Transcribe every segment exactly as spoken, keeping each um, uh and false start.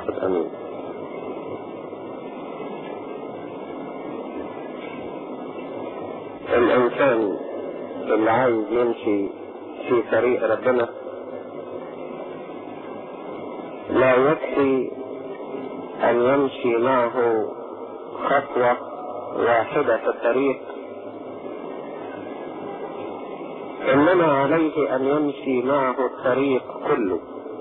واحد امين. الانسان اللي عايز يمشي في طريق ربنا لا يكفي ان يمشي معه خطوة واحدة في الطريق، انما عليه ان يمشي معه الطريق كله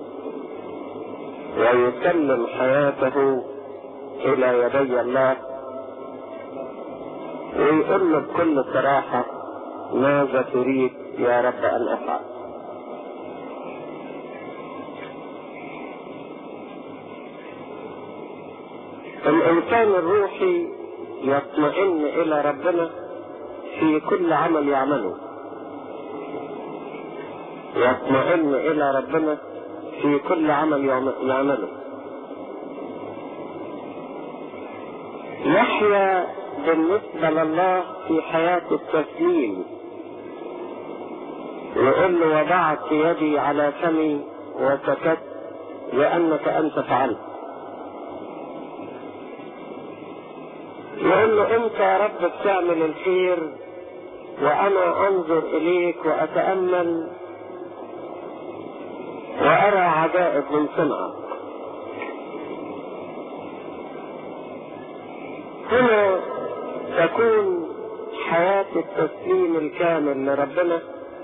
ويسلم حياته الى يدي الله ويقول له بكل صراحة ماذا تريد يا رب ان افعل. الانسان الروحي يطمئن الى ربنا في كل عمل يعمله، يطمئن الى ربنا في كل عمل يعمله، يحيا بالنسبة لله في حياة التسليم، يقول له وضعت يدي على فمي وسكت لأنك أنت فعلت. يقول له أنت يا رب بتعمل الخير وأنا أنظر إليك وأتأمل وأرى عجائب من صنعك. هنا تكون حياة التسليم الكامل لربنا،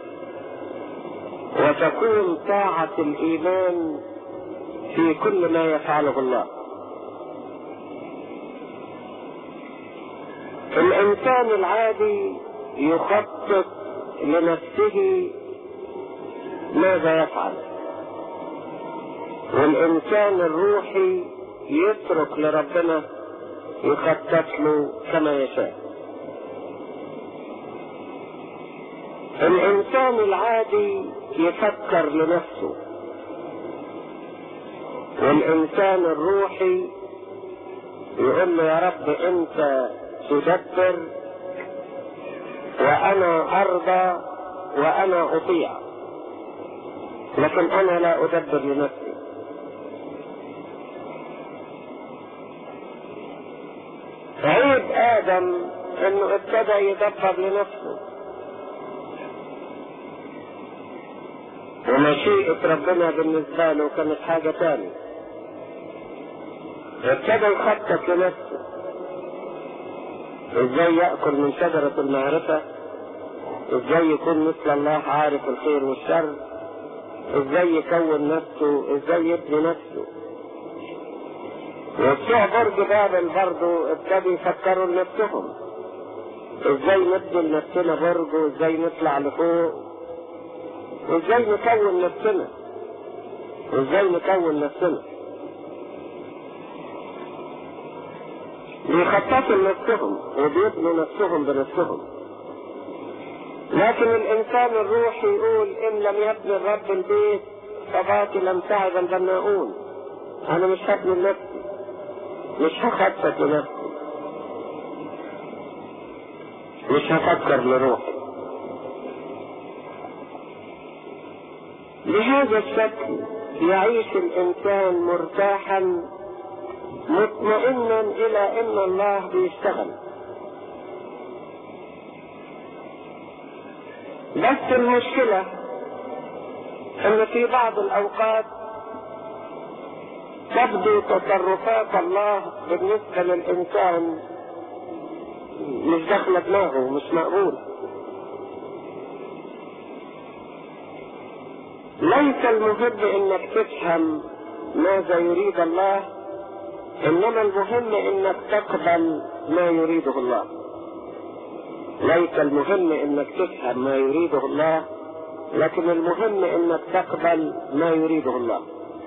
وتكون طاعة الإيمان في كل ما يفعله الله. الإنسان العادي يخطط لنفسه ماذا يفعل، والإنسان الروحي يترك لربنا يخطط له كما يشاء. الإنسان العادي يفكر لنفسه، والإنسان الروحي يقول له يا رب أنت تدبر وأنا أرضى وأنا أطيع، لكن أنا لا أدبر لنفسي. عيب آدم أنه ابتدى يدبر لنفسه، ومشيئة ربنا بالنسبة له كانت حاجة تانية. ابتدى يخطط لنفسه ازاي يأكل من شجرة المعرفة، ازاي يكون مثل الله عارف الخير والشر، ازاي يكون نفسه، ازاي يبني نفسه. وبتوع برج بابل برضه ابتدوا يفكروا لنفسهم ازاي نبني لنفسنا برج، وازاي نطلع لفوق، وازاي نكون نفسنا، وازاي نكون نفسنا. بيخططوا لنفسهم وبيبنوا نفسهم بنفسهم. لكن الانسان الروحي يقول ان لم يبني الرب البيت فباطلا تعب البناؤون. انا مش هبني لنفسي، مش هخطط لنفسي، مش هفكر لروحي. بهذا الشكل يعيش الانسان مرتاحا مطمئنا الى ان الله بيشتغل. بس المشكلة ان في بعض الاوقات تبدو تصرفات الله بالنسبة للانسان مش داخلة دماغه، مش مقبول. ليس المهم انك تفهم ماذا يريد الله، انما المهم انك تقبل ما يريده الله. ليس المهم انك تفهم ما يريده الله، لكن المهم انك تقبل ما يريده الله.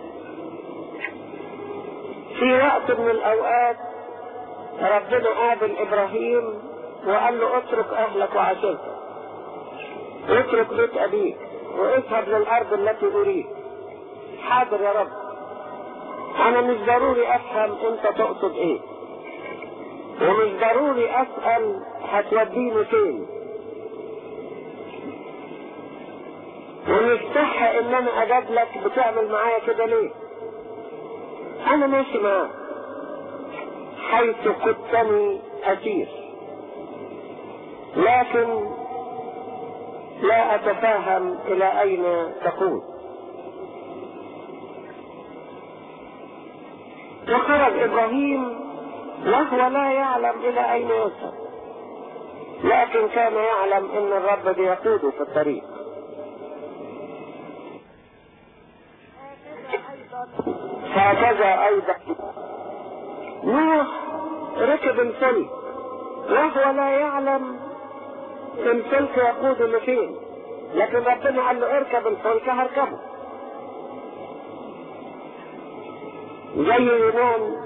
في وقت من الاوقات ربنا قابل ابراهيم وقال له اترك اهلك وعشيرتك، اترك بيت ابيك واذهب للارض التي اريد. حاضر يا رب، انا مش ضروري افهم انت تقصد ايه، ومش ضروري اسأل هتوديني فين، ومش صح ان انا اجاب لك بتعمل معايا كده ليه. انا ماشي معاك حيث قدتني اسير، لكن لا اتفاهم الى اين تقود. وخرج ابراهيم وهو لا يعلم الى اين يذهب، لكن كان يعلم ان الرب بيقوده في الطريق. هكذا ايضا نوح ركب الفلك وهو لا يعلم الفلك يقود لفين، لكن ربنا قال له اركب الفلك هركبه. زي يونان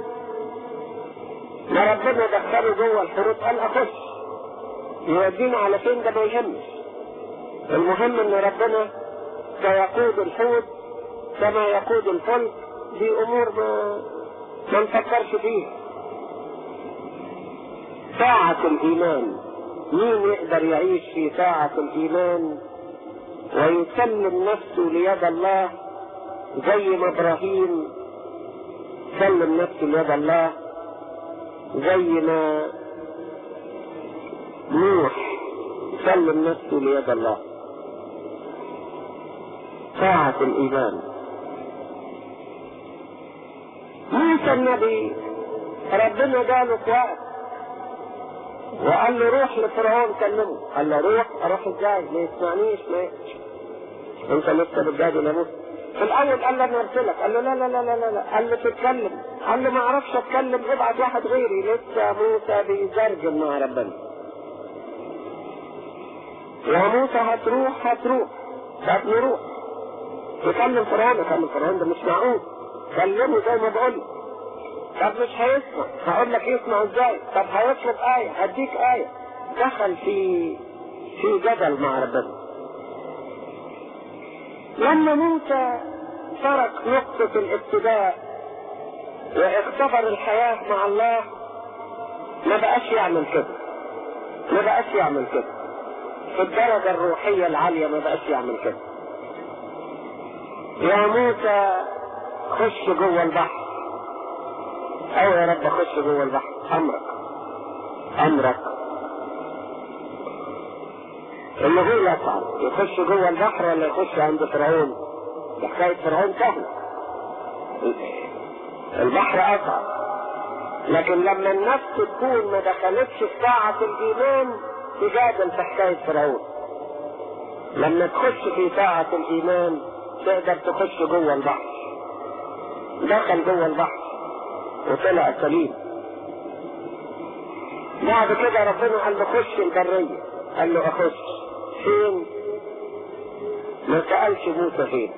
ما ربنا دخله جوه الحوت قال اخش، يودينا على فين ده ما يهمش، المهم ان ربنا سيقود الحوت كما يقود الفلك. دي امور ما ما نفكرش فيها. ساعة الايمان، مين يقدر يعيش في ساعة الايمان ويسلم نفسه ليد الله زي ما ابراهيم سلم نفسه ليد الله، زي ما نوح سلم نفسه ليد الله. ساعة الايمان. موسى النبي ربنا جاله في وقت وقال له روح لفرعون كلمه، قال له روح. اروح ازاي؟ ما يسمعنيش. ما انت لسه بتجادل يا موسى. في الاول قال له انا ارسلك، قال له لا لا لا لا لا، قال له تتكلم، قال له ما اعرفش اتكلم، ابعت واحد غيري. لسه موسى بيزرجم مع ربنا. يا موسى هتروح هتروح طب نروح تكلم فرعون. كلم فرعون ده مش معقول، كلمه زي ما بقول. طب مش هيسمع، هقول لك يسمع ازاي؟ طب هيطلب آية، هديك آية. دخل في في جدل مع ربنا. لما موسى ترك نقطة الابتداء واختبر الحياة مع الله ما بقاش يعمل كده، ما بقاش يعمل كده في الدرجة الروحية العالية، ما بقاش يعمل كده. يا موسى خش جوه البحر. ايوه يا رب خش جوه البحر، امرك امرك. اللي هو يصعد يخش جوه البحر ولا يخش عند فرعون؟ ده حكاية فرعون سهلة، البحر اصعب. لكن لما النفس تكون ما دخلتش في طاعة الايمان تجادل في حكاية فرعون. لما تخش في طاعة الايمان تقدر تخش جوه البحر. دخل جوه البحر وطلع سليم. بعد كده ربنا قال له خش البرية، قال له اخش فين؟ ما سألش موسى فين.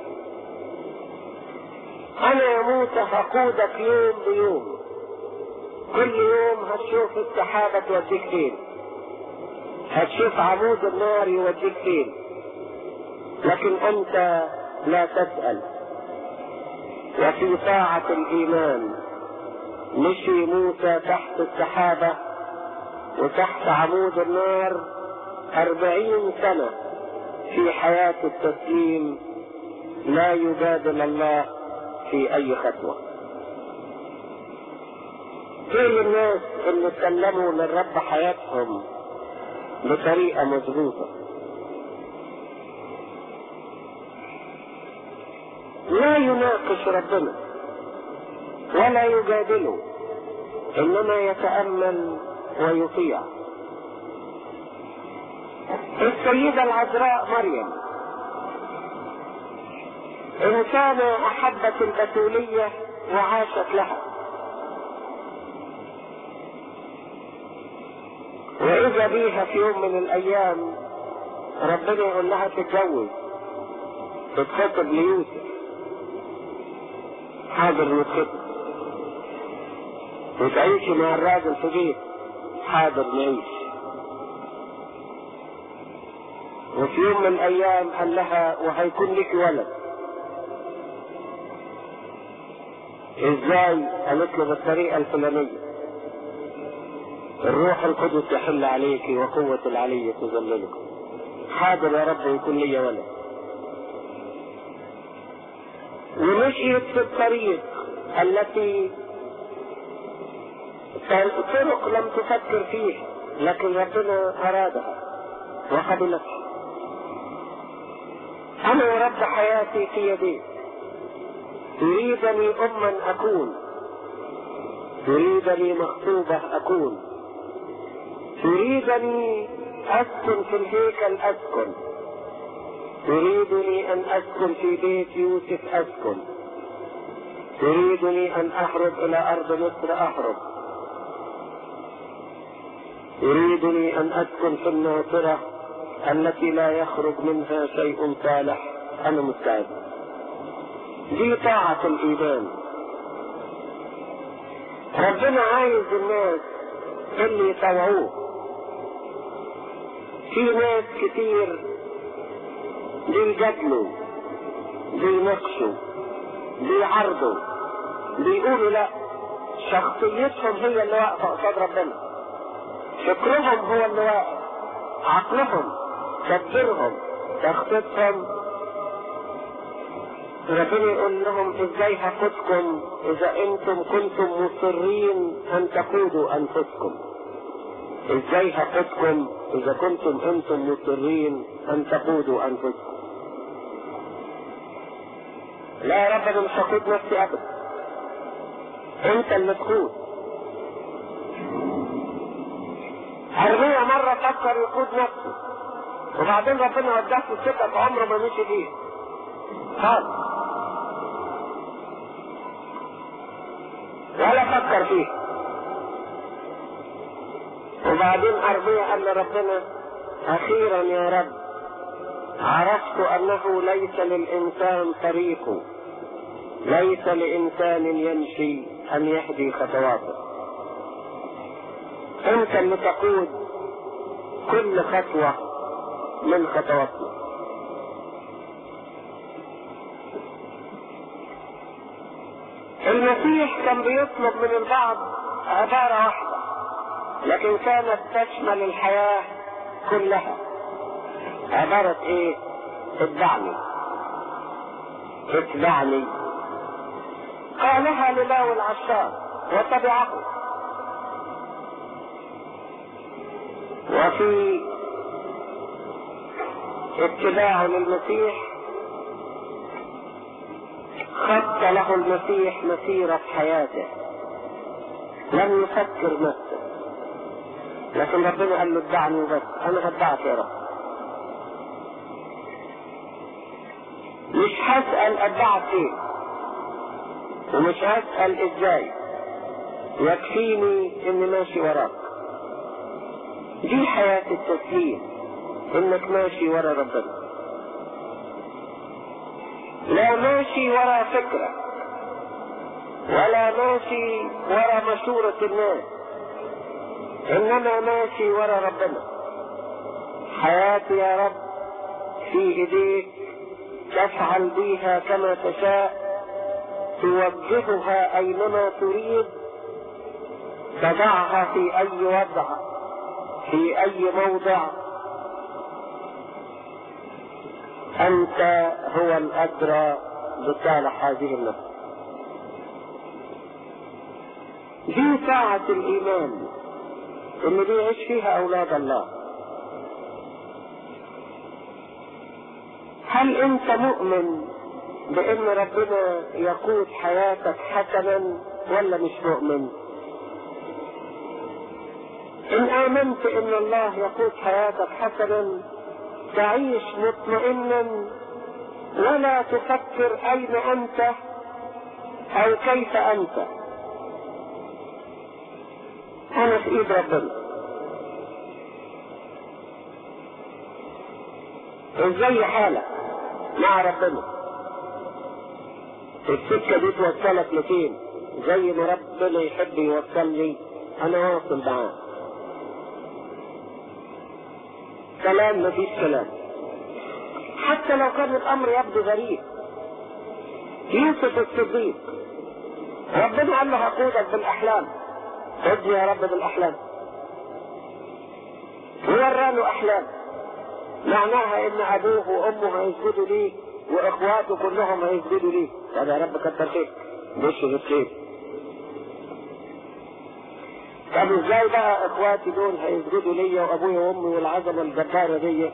انا يا موسى هقودك يوم بيوم، كل يوم هتشوف السحابة توديك فين، هتشوف عمود النار يوديك فين، لكن انت لا تسأل. وفي ساعة الايمان مشي موسى تحت السحابة وتحت عمود النار أربعين سنة في حياة التسليم، لا يجادل الله في أي خطوة. كل الناس اللي سلموا للرب حياتهم بطريقة مضبوطة لا يناقش ربنا ولا يجادله، انما يتأمل ويطيع. السيدة العذراء مريم انسانة احبت البتولية وعاشت لها، واذا بيها في يوم من الايام ربنا يقول لها تتجوز، تتخطب ليوسف. حاضر نتخطب، وتعيش مع الراجل في بيت. حاضر نعيش. وفي يوم من الايام قال لها وهيكون لك ولد. ازاي؟ قالت له بالطريقة الفلانية، الروح القدس يحل عليك وقوة العلي تظللك. حاضر يا رب يكون لي ولد. ومشيت في الطريق التي طرق لم تفكر فيها، لكن ربنا أرادها وقبلتها. أنا ورب حياتي في يديك، تريدني أما أكون، تريدني مخطوبة أكون، تريدني أسكن في الهيكل أسكن، تريدني أن أسكن في بيت يوسف أسكن، تريدني أن أهرب إلى أرض مصر أهرب، تريدني أن أسكن في الناصرة التي لا يخرج منها شيء صالح. أنا مستعد. دي طاعة الإيمان. ربنا عايز الناس اللي يطوعوه. في ناس كتير بيجادلوا، بيناقشوا، بيعرضوا، بيقولوا لا، شخصيتهم هي اللي واقفة قصاد ربنا، فكرهم هو اللي واقف، عقلهم، تفكيرهم، تخطيطهم. ربنا يقول لهم ازاي هاخدكم اذا انتم كنتم مصرين ان تقودوا انفسكم؟ ازاي هاخدكم اذا كنتم انتم مصرين ان تقودوا انفسكم؟ لا يا رب انا مش هقود نفسي ابدا، انت اللي تقود. ارميا مرة فكر يقود نفسه، وبعدين ربنا وداه في السكة عمره ما مشي فيه خالص ولا فكر فيه. وبعدين ارميا قال لربنا اخيرا يا رب عرفت انه ليس للانسان طريقه، ليس لانسان يمشي ان يهدي خطواته، انت اللي تقود كل خطوة من خطواتنا. المسيح كان بيطلب من البعض عبارة واحدة، لكن كانت تشمل الحياة كلها. عبارة ايه؟ اتبعني اتبعني. قالها للاوي العشار وتبعه. وفي اتباعه للمسيح خط له المسيح مسيرة حياته، لم يفكر نفسه، لكن ربنا قال له اتبعني بس، انا هتبعك يا رب، مش هسأل اتبعك ايه ومش هسأل ازاي، يكفيني اني ماشي وراك. دي حياة التسليم، انك ماشي ورا ربنا، لا ماشي ورا فكرة ولا ماشي ورا مشورة الناس، انما ماشي ورا ربنا. حياتي يا رب في ايديك، تفعل بيها كما تشاء، توجهها اينما تريد، تضعها في اي وضع، في اي موضع. انت هو الادرى بصالح هذه النفس. دي ساعة الايمان اللي بيعيش فيها اولاد الله. هل انت مؤمن بان ربنا يقود حياتك حسنا ولا مش مؤمن؟ ان امنت ان الله يقود حياتك حسنا تعيش مطمئنا ولا تفكر اين انت او كيف انت. انا في ايد ربنا. ازاي حالك مع ربنا؟ السكة دي توصلك لفين؟ زي ما ربنا يحب يوصلني انا واصل معاه. كلام مفيش كلام، حتى لو كان الامر يبدو غريب. يوسف الصديق ربنا قال له هقودك بالاحلام، خذني يا رب بالاحلام، ووراله احلام معناها ان ابوه وامه هيسجدوا ليه واخواته كلهم هيسجدوا ليه. طب يا رب كتر خيرك، بشر الخير. طب ازاي بقى اخواتي دول هيسجدوا ليا وابويا وامي والعظمه الجباره دي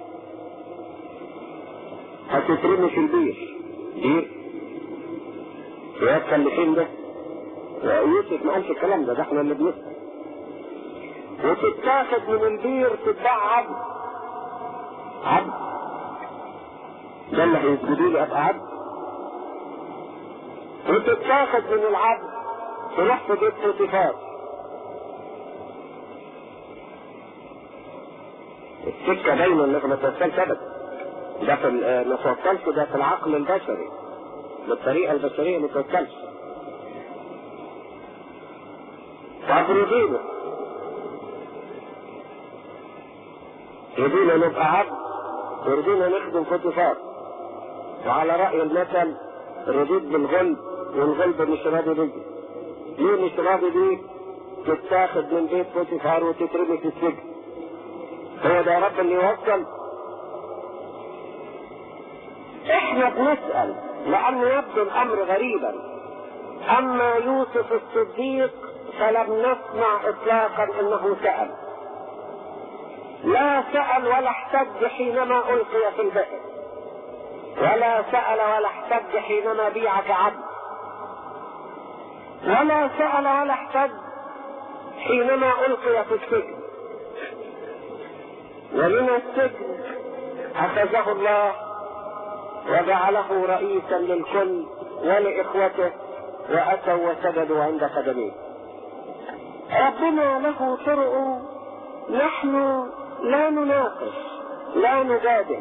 هتترمي في البير؟ بير يوصل لفين ده؟ يوسف ما قالش الكلام ده، ده احنا اللي بنسال. وتتاخد من البير تتباع عبد عبد ده اللي هيسجدوا لي ابقى عبد. وتتاخد من العبد تروح في بيت بوتيفار. السكه دايما انك ما توصلش ابدا، ده في ما توصلش، ده في العقل البشري بالطريقه البشريه ما توصلش. طب رضينا رضينا نبقى عبد ورضينا نخدم بوتيفار، وعلى راي المثل رضيت بالغلب والغلب مش راضي بيه. ليه مش راضي بيه؟ تتاخد من بيت بوتيفار وتترمي في السجن. هو ده رب اللي يوصل؟ احنا بنسأل لأن يبدو الأمر غريبا. أما يوسف الصديق فلم نسمع إطلاقا أنه سأل، لا سأل ولا احتج حينما ألقي في البئر، ولا سأل ولا احتج حينما بيع كعبد، ولا سأل ولا احتج حينما ألقي في السجن. ومن السجن أخذه الله وجعله رئيسا للكل ولإخوته، وأتوا وسجدوا عند قدميه. ربنا له طرق، نحن لا نناقش لا نجادل،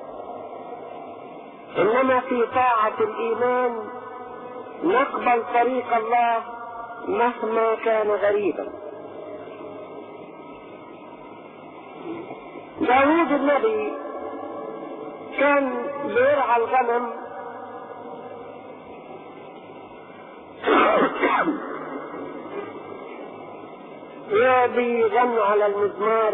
إنما في طاعة الإيمان نقبل طريق الله مهما كان غريبا. داود النبي كان بيرعى الغنم وبيغني على المزمار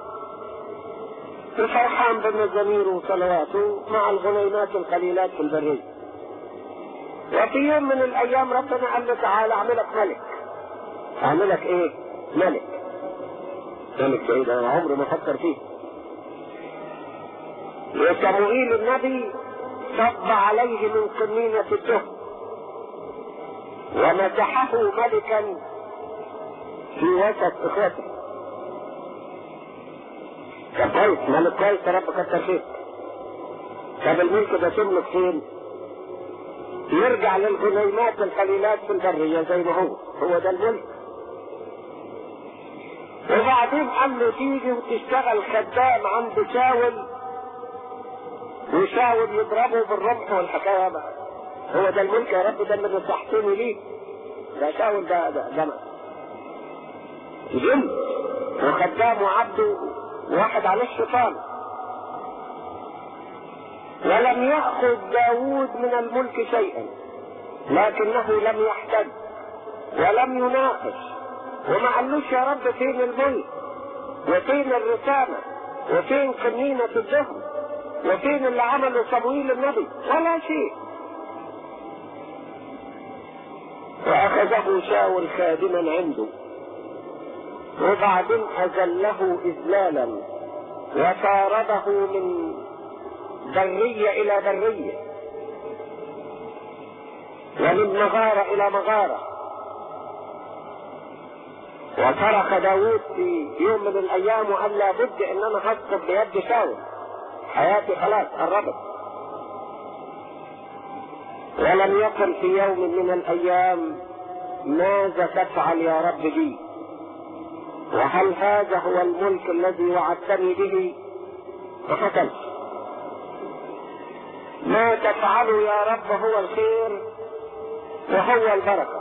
وفرحان بمزاميره وصلواته مع الغنيمات القليلات في البرية. وفي يوم من الايام ربنا قال له تعالى اعملك ملك. اعملك ايه؟ ملك. ملك ده ايه؟ انا عمري ما فكر فيه. وصموئيل النبي صب عليه من قنينة الدهن ومسحه ملكا في وسط اخوته. كان كويس، ملك كويس يا رب كتر خير. طب الملك ده تملك فين؟ يرجع للغنيمات القليلات في البرية زي ما هو، هو ده الملك. وبعدين قال له تيجي وتشتغل خدام عند شاول، وشاول يضربه بالرمح والحكايه بقى. هو ده الملك يا رب، ده اللي نصحتني ليه؟ ده شاول ده ده جمع جن وخدام وعبده واحد عليه الشيطان. ولم يأخذ داود من الملك شيئا، لكنه لم يحتج ولم يناقش وما قالوش يا رب فين الملك وفين الرسالة وفين قنينة الدهن وفين اللي عمله صموئيل النبي، ولا شيء. وأخذه شاول خادما عنده، وبعدين أذله إذلالا وطارده من برية إلى برية ومن مغارة إلى مغارة. وصرخ داود في يوم من الأيام وقال لابد إن أنا هسقط بيد شاول، حياتي خلاص قربت. ولم يقل في يوم من الأيام ماذا تفعل يا رب بي؟ وهل هذا هو الملك الذي وعدتني به؟ ما حصلش. ما تفعله يا رب هو الخير وهو البركة،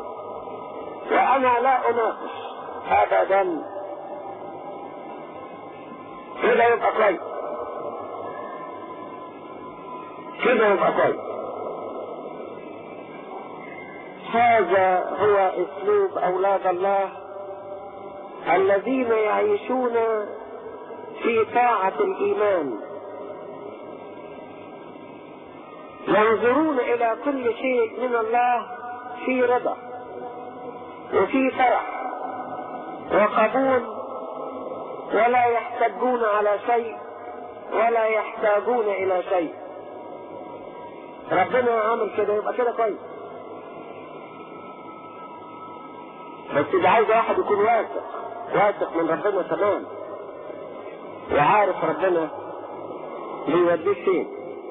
وأنا لا أناقش أبدا. كده يبقى كويس، كده يبقى كويس. هذا هو أسلوب أولاد الله الذين يعيشون في طاعة الإيمان، ينظرون إلى كل شيء من الله في رضا وفي فرح وقبول، ولا يحتاجون على شيء ولا يحتاجون الى شيء. ربنا عامل كده، يبقى كده كويس. بس ده عايز واحد يكون واثق واثق من ربنا تمام، وعارف ربنا بيوديه فين.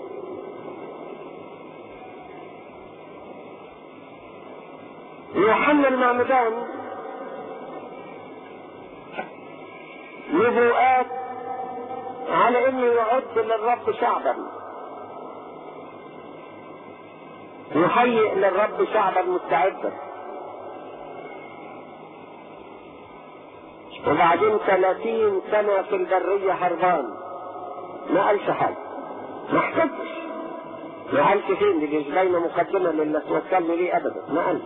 يوحنا المعمدان نبوءات على انه يعد للرب شعبا، يهيئ للرب شعبا مستعدا. وبعدين ثلاثين سنة في البرية هربان، ما قالش حاجة، ما حكتش، ما قالش فين، دي مش باينة مقدمة للي توصلني ليه ابدا، ما قالش.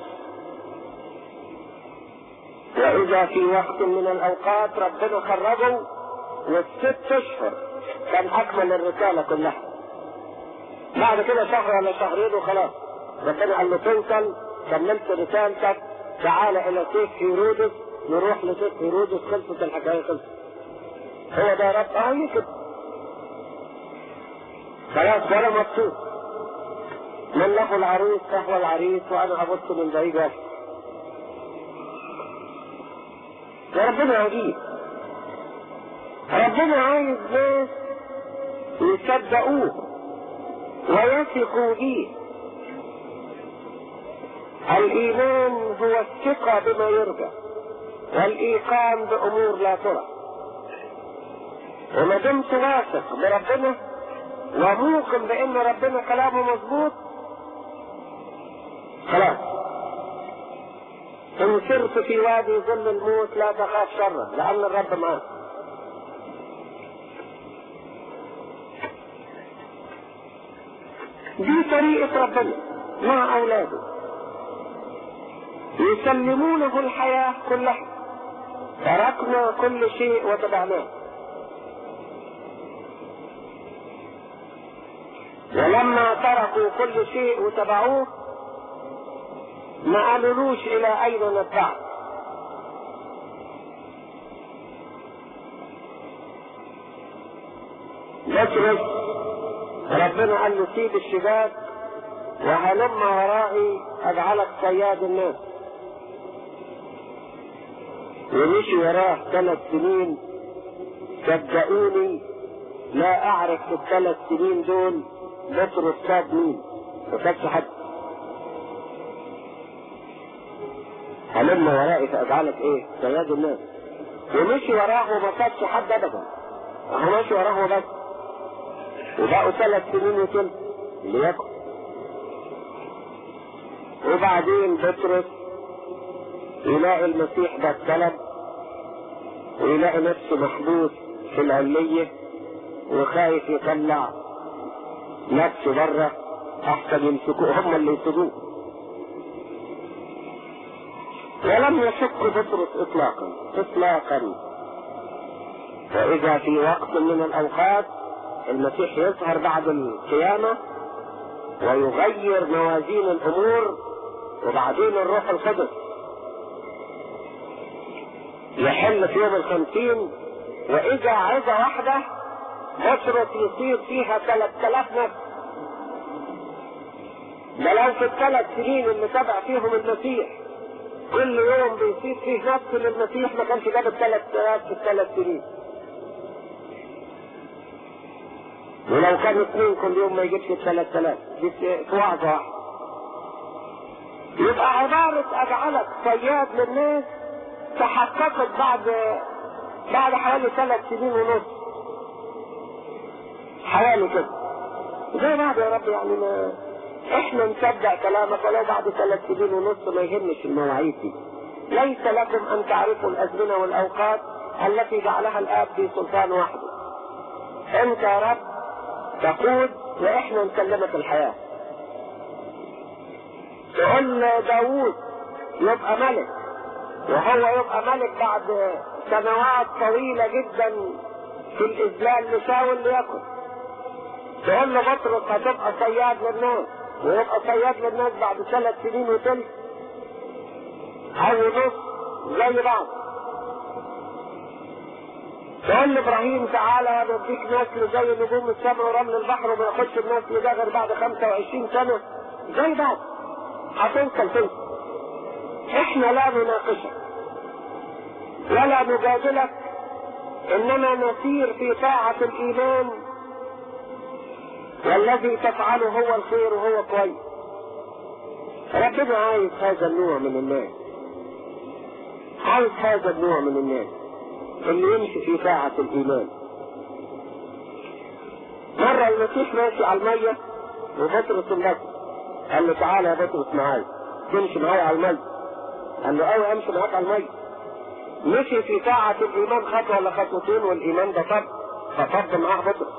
وإذا في وقت من الأوقات ربنا خرجه، والست أشهر كان أكمل الرسالة كلها. بعد كده شهر ولا شهرين وخلاص ربنا قال له توصل، كملت رسالتك، تعال إلى سيف هيرودس، نروح لسيف هيرودس، خلصت الحكاية، خلصت. هو ده رب أهي كده خلاص، ولا مبسوط. من له العروس فهو العريس، وأنا أبص من بعيد واحد. وربنا عجيب، ربنا عايز ناس يصدقوه ويثقوا به. الإيمان هو الثقة بما يرجى، والإيقان بأمور لا ترى. وما دمت واثق بربنا وموقن بأن ربنا كلامه مظبوط، خلاص. إن سرت في وادي ظل الموت لا تخاف شرا، لأن الرب معك. دي طريقة ربنا مع أولاده، يسلمونه الحياة كلها. تركنا كل شيء وتبعناه. ولما تركوا كل شيء وتبعوه ما قالولوش الى اين نتبعه. بطرس ربنا قال له سيب الشباك وهلم ورائي اجعلك صياد الناس. ومشي وراه ثلاث سنين. صدقوني لا اعرف في الثلاث سنين دول بطرس صاد مين، ما صادش حد. هلم ورائي فاجعلك ايه؟ صياد الناس. ومشي وراه وما صادش حد ابدا، هو ماشي وراه بس. وبقوا ثلاث سنين وثلث ليكن. وبعدين بطرس يلاقي المسيح ده الطلب، ويلاقي نفسه محبوس في العلية وخايف يطلع نفسه بره، احسن يمسكوه هم اللي يسجوه. ولم يشك بطرس اطلاقا اطلاقا. واذا في وقت من الاوقات المسيح يظهر بعد القيامة ويغير موازين الامور، وبعدين الروح القدس يحل في يوم الخمسين، واذا عظة واحدة بطرس يصير فيها ثلاث آلاف نفس. ده لو في الثلاث سنين اللي تبع فيهم المسيح كل يوم بيصير فيه نفس للمسيح ما كانش جاب الثلاث آلاف في الثلاث سنين. ولو كان اثنين كل يوم ما يجيبش الثلاث آلاف في وعظة واحدة. يبقى عبارة اجعلك صياد للناس تحققت بعد بعد حوالي ثلاث سنين ونص، حوالي كده. زي بعد يا رب يعني ما احنا نصدق كلامك ولو بعد ثلاث سنين ونص، ما يهمش المواعيد دي. ليس لكم ان تعرفوا الازمنة والاوقات التي جعلها الاب في سلطان وحده. انت يا رب تقود واحنا نسلمك الحياة. تقول داوود يبقى ملك، وهو يبقى ملك بعد سنوات طويلة جدا في الإذلال لشاول ليكن. تقول له بطرس هتبقى صياد للناس، ويبقى صياد للناس بعد ثلاث سنين وثلث، او نص زي بعض. تقول لابراهيم تعالى بديك نسل زي نجوم السماء ورمل البحر وما ياخدش النسل ده غير بعد خمسة وعشرين سنة زي بعض، هتوصل توصل. احنا لا نناقشك ولا نجادلك، انما نسير في طاعة الايمان، والذي تفعله هو الخير وهو كويس. ربنا عايز هذا النوع من الناس، عايز هذا النوع من الناس اللي يمشي في طاعة الايمان. مرة المسيح ماشي على المية وبطرس النبي قال له تعالى يا بطرس معايا، تمشي معايا على المية؟ قال له ايوه امشي معاك على المية. مشي في طاعة الايمان خطوة ولا خطوتين والايمان ده طب فطب معاه بطرس.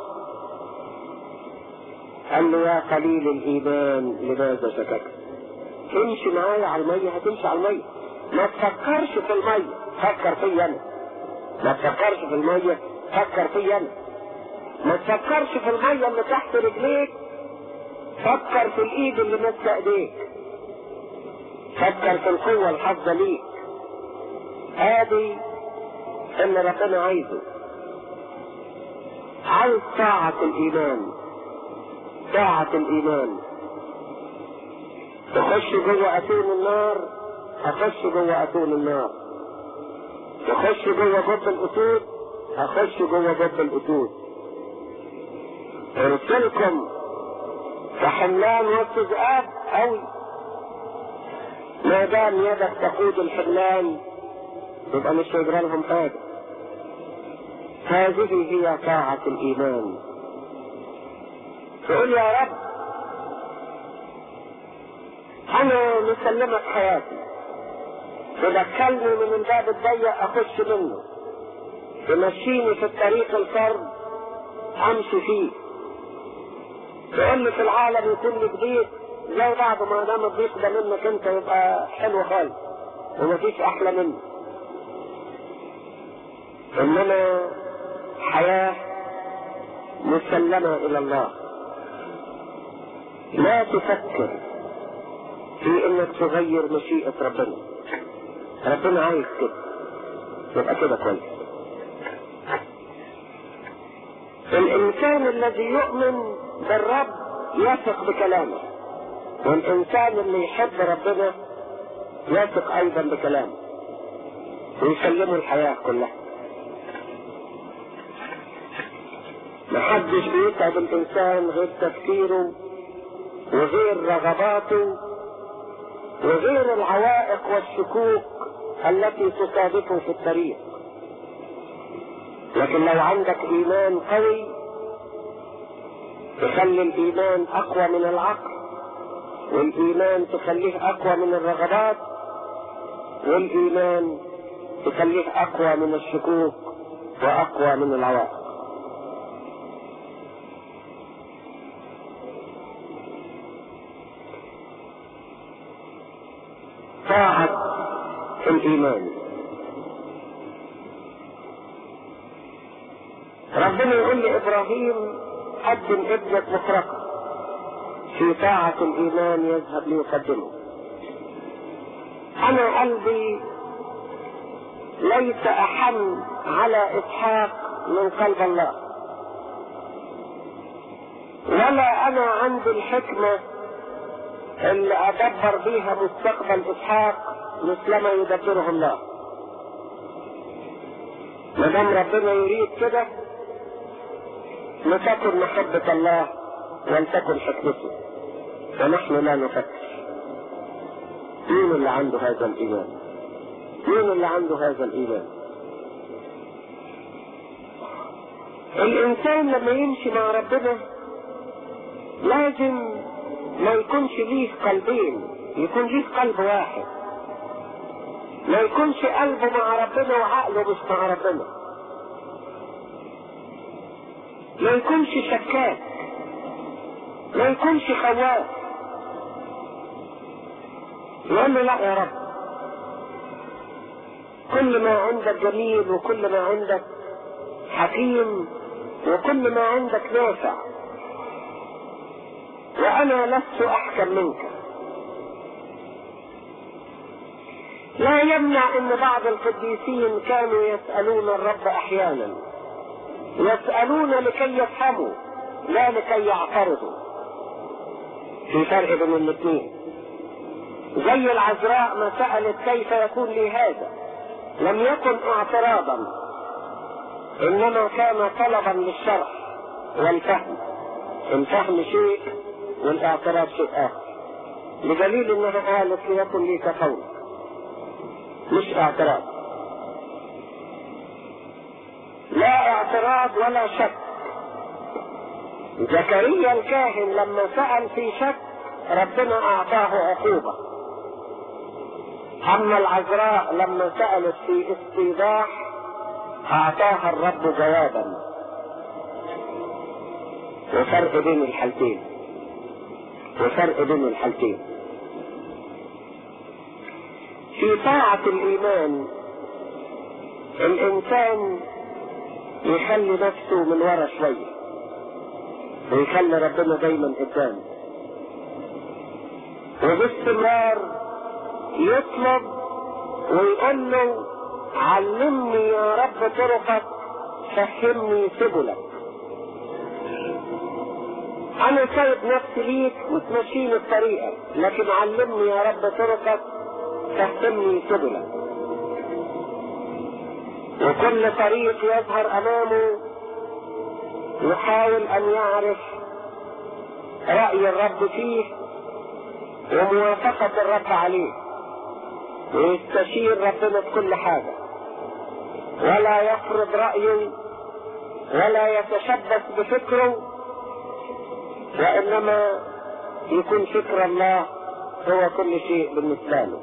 قال له يا قليل الايمان لماذا شككت؟ امشي معايا على المية هتمشي على المية، ما تفكرش في المية، فكر في انا. ما تفكرش في المية، فكر في انا. ما تفكرش في المية اللي تحت رجليك، فكر في الايد اللي ماسكه ايديك. فكر في القوة الحافظة ليك. هذه اللي ربنا عايزه. عايز طاعة الايمان، طاعة الايمان. تخش جوه اتون النار هخش جوه اتون النار، تخش جوه جب الاسود هخش جوه جب الاسود. ارسلكم كحملان وسط ذئاب قوي، ما دام يدك تقود الحملان يبقى مش هيجرى لهم حاجه. هذه هي طاعة الايمان. تقول يا رب انا مسلمك حياتي، تدخلني من الباب الضيق اخش منه، تمشيني في الطريق الفرد امشي فيه، تقول لي في العالم يكون لي جديد زي بعض، ما دام الضيق ده منك انت يبقى حلو خالص ومفيش احلى منه. انما حياة مسلمة الى الله. لا تفكر في انك تغير مشيئة ربنا، ربنا عايز كده يبقى كده كويس. الانسان الذي يؤمن بالرب يثق بكلامه، والانسان اللي يحب ربنا يثق ايضا بكلامه ويسلمه الحياة كلها. محدش بيتعب الانسان غير تفكيره وغير رغباته وغير العوائق والشكوك التي تصادفه في الطريق. لكن لو عندك ايمان قوي تخلي الايمان اقوى من العقل، والايمان تخليه اقوى من الرغبات، والايمان تخليه اقوى من الشكوك واقوى من العوائق. طاعة الايمان. ربنا يقول لابراهيم قدم ابنك مفرقة، في طاعة الايمان يذهب ليقدمه. انا قلبي ليس احن على اسحاق من قلب الله، ولا انا عندي الحكمة اللي ادبر بيها مستقبل اسحاق مثلما يدبره الله. ما دام ربنا يريد كده لتكن محبة الله ولتكن حكمته، ونحن لا نفكر. مين اللي عنده هذا الايمان؟ مين اللي عنده هذا الايمان؟ الانسان لما يمشي مع ربنا لازم ما يكونش ليه قلبين، يكون ليه قلب واحد. ما يكونش قلبه مع ربنا وعقله مش مع ربنا. ما يكونش شكاك، ما يكونش خواف. يقول له لا يا رب، كل ما عندك جميل وكل ما عندك حكيم وكل ما عندك نافع، وأنا لست أحكم منك. لا يمنع ان بعض القديسين كانوا يسألون الرب احيانا، يسألون لكي يفهموا لا لكي يعترضوا. في فرق بين الاثنين. زي العذراء ما سألت كيف يكون لي هذا، لم يكن اعتراضا انما كان طلبا للشرح والفهم. الفهم شيء والاعتراض شيء اخر، بدليل انها قالت ليكن لي كقولك، مش اعتراض. لا اعتراض ولا شك. زكريا الكاهن لما سأل في شك ربنا اعطاه عقوبة، اما العذراء لما سألت في استيضاح اعطاها الرب جوابا. وفرق بين الحالتين، وفرق بين الحالتين. في طاعة الايمان الانسان يخلي نفسه من ورا شوية ويخلي ربنا دايما قدام، وباستمرار يطلب ويقول له علمني يا رب طرقك، فهمني سبلك. انا سايب نفسي ليك وتمشيني الطريقة، لكن علمني يا رب طرقك، فهمني سبلك. وكل طريق يظهر امامه يحاول ان يعرف رأي الرب فيه وموافقة الرب عليه، ويستشير ربنا في كل حاجة، ولا يفرض رأيه ولا يتشبث بفكره، وإنما يكون فكر الله هو كل شيء بالنسبة له.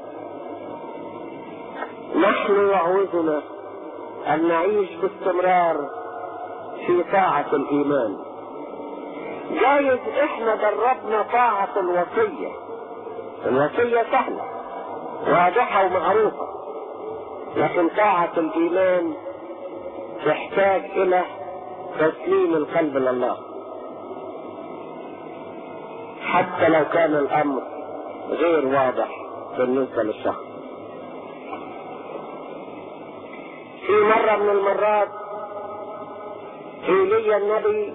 نحن يعوزنا أن نعيش باستمرار في طاعة الإيمان. جايز إحنا دربنا طاعة الوصية، الوصية سهلة واضحة ومعروفة، لكن طاعة الإيمان تحتاج إلى تسليم القلب لله، حتى لو كان الأمر غير واضح بالنسبة للشخص. في مرة من المرات إيليا النبي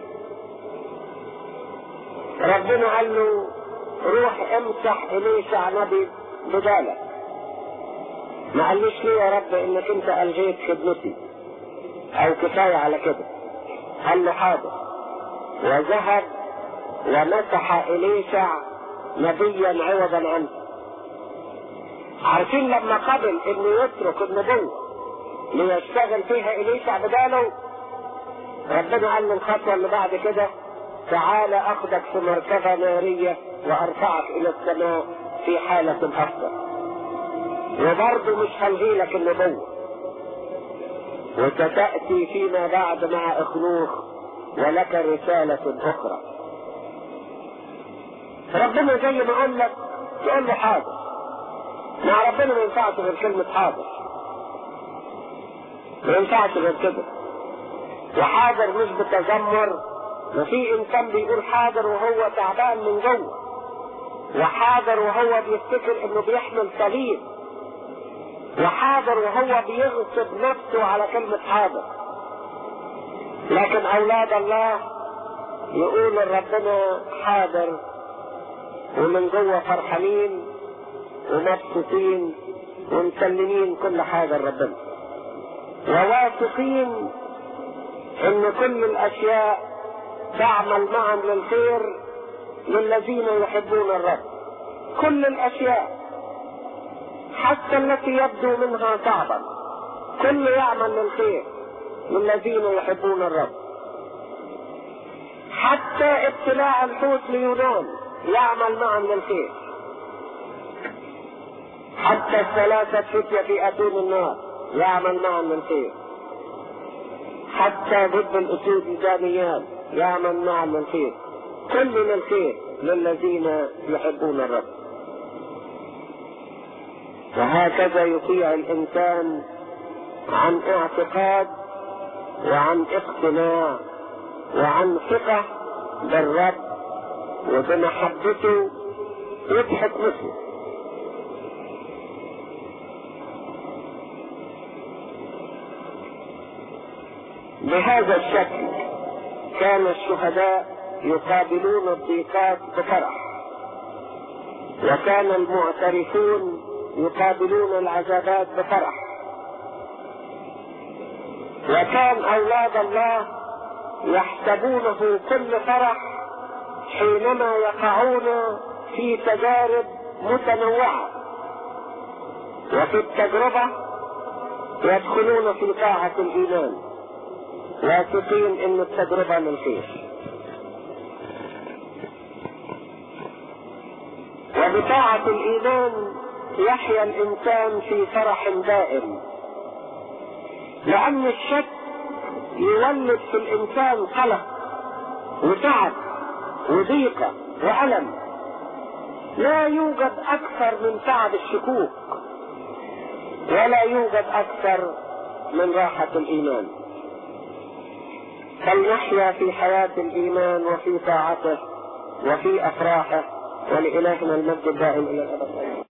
ربنا قال له روح امسح إليشع نبي بدالك. ما قاليش ليه يا رب انك انت الغيت خدمتي او كفاية على كده. قال له حاضر، وذهب ومسح إليشع نبيا عوضا عنه. عارفين لما قبل انه يترك النبوة ليشتغل فيها إليشع بداله، ربنا قال له الخطوة اللي بعد كده تعال اخذك في مركبة نارية وارفعك الى السماء في حالة افضل، وبرضه مش هلغيلك النبوة، وستأتي فيما بعد مع اخنوخ ولك رسالة اخرى. ربنا زي ما قال لك تقول له حاضر. مع ربنا ما ينفعش غير كلمة حاضر، ما ينفعش غير كده. وحاضر مش بتذمر، وفي انسان بيقول حاضر وهو تعبان من جوه، وحاضر وهو بيفتكر انه بيحمل صليب، وحاضر وهو بيغصب نفسه على كلمة حاضر. لكن اولاد الله يقول لربنا حاضر ومن جوه فرحانين ومبسوطين ومسلمين كل حاجة لربنا، وواثقين ان كل الاشياء تعمل معا للخير للذين يحبون الرب. كل الاشياء حتى التي يبدو منها صعبا كل يعمل للخير للذين يحبون الرب. حتى ابتلاع الحوت ليونان يعمل معا للخير، حتى الثلاثة فتية في اتون النار يعمل معا للخير، حتى ضد الاسود دانيال يعمل معا للخير. كل للخير للذين يحبون الرب. وهكذا يطيع الانسان عن اعتقاد وعن اقتناع وعن ثقة بالرب وبمحبته يضحك مثله. بهذا الشكل كان الشهداء يقابلون الضيقات بفرح، وكان المعترفون يقابلون العذابات بفرح، وكان أولاد الله يحسبونه كل فرح حينما يقعون في تجارب متنوعة، وفي التجربة يدخلون في طاعة الإيمان واثقين ان التجربة من خير. وبطاعة الإيمان يحيا الإنسان في فرح دائم، لأن الشك يولد في الإنسان قلق وتعب وضيقة وألم، لا يوجد أكثر من تعب الشكوك، ولا يوجد أكثر من راحة الإيمان. فلنحيا في حياة الإيمان وفي طاعته وفي أفراحه، ولإلهنا المجد الدائم إلى الأبد.